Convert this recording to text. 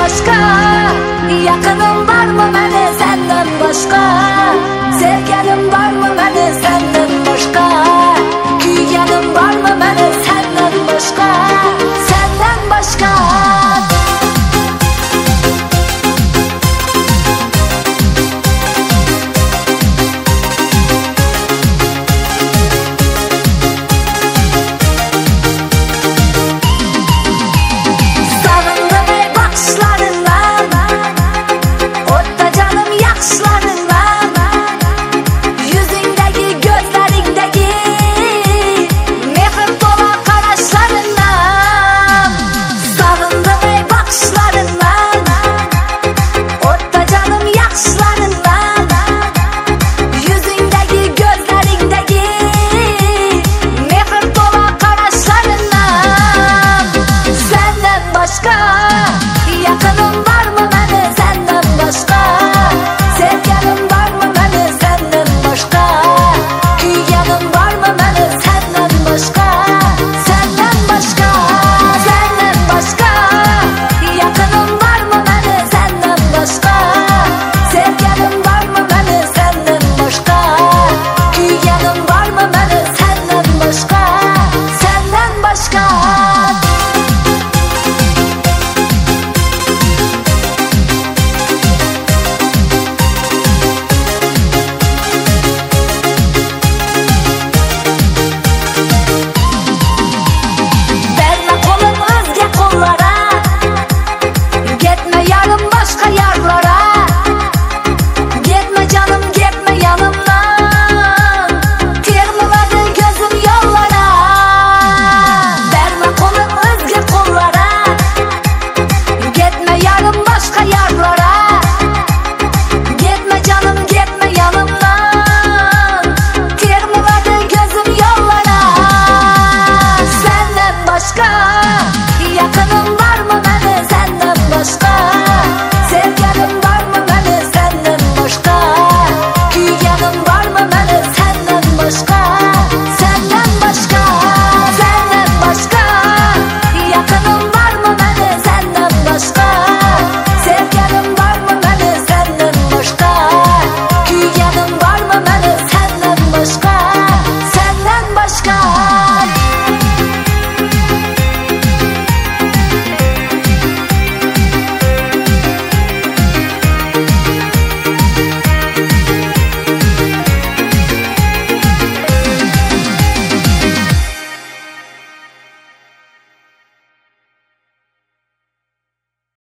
başka yakınım var mı beni senden başka? Sevgelim var mı beni senden başka? Güyenim var mı beni senden başka? Senden başka. Yakınım var mı beni senden başka? Sevgelim var mı beni senden başka? Güyenim var mı beni senden başka? Senden başka. Senden başka. Yakınım var mı beni senden başka? Sevgelim var mı beni senden başka? Güyenim var mı beni senden başka? Senden başka. Başka